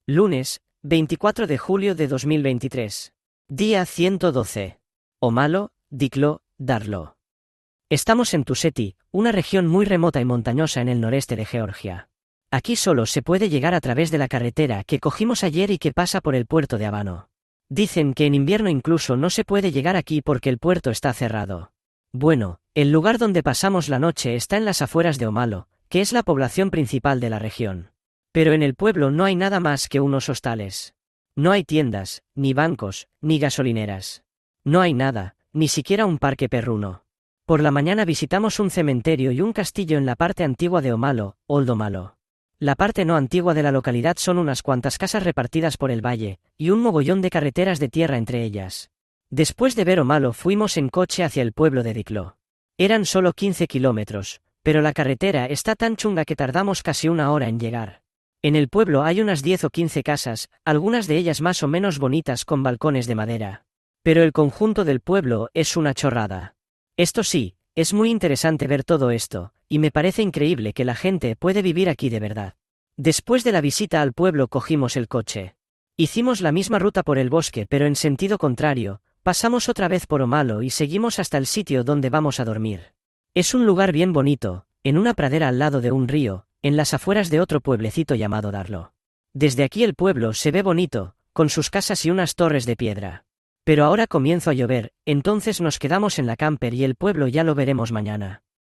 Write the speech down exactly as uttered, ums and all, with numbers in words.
Lunes, veinticuatro de julio de dos mil veintitrés. Día ciento doce. Omalo, Diklo, Darlo. Estamos en Tušeti, una región muy remota y montañosa en el noreste de Georgia. Aquí solo se puede llegar a través de la carretera que cogimos ayer y que pasa por el puerto de Abano. Dicen que en invierno incluso no se puede llegar aquí porque el puerto está cerrado. Bueno, el lugar donde pasamos la noche está en las afueras de Omalo, que es la población principal de la región. Pero en el pueblo no hay nada más que unos hostales. No hay tiendas, ni bancos, ni gasolineras. No hay nada, ni siquiera un parque perruno. Por la mañana visitamos un cementerio y un castillo en la parte antigua de Omalo, Old Omalo. La parte no antigua de la localidad son unas cuantas casas repartidas por el valle, y un mogollón de carreteras de tierra entre ellas. Después de ver Omalo fuimos en coche hacia el pueblo de Diklo. Eran solo quince kilómetros, pero la carretera está tan chunga que tardamos casi una hora en llegar. En el pueblo hay unas diez o quince casas, algunas de ellas más o menos bonitas con balcones de madera. Pero el conjunto del pueblo es una chorrada. Esto sí, es muy interesante ver todo esto, y me parece increíble que la gente puede vivir aquí de verdad. Después de la visita al pueblo cogimos el coche. Hicimos la misma ruta por el bosque pero en sentido contrario, pasamos otra vez por Omalo y seguimos hasta el sitio donde vamos a dormir. Es un lugar bien bonito, en una pradera al lado de un río, en las afueras de otro pueblecito llamado Darlo. Desde aquí el pueblo se ve bonito, con sus casas y unas torres de piedra. Pero ahora comienza a llover, entonces nos quedamos en la camper y el pueblo ya lo veremos mañana.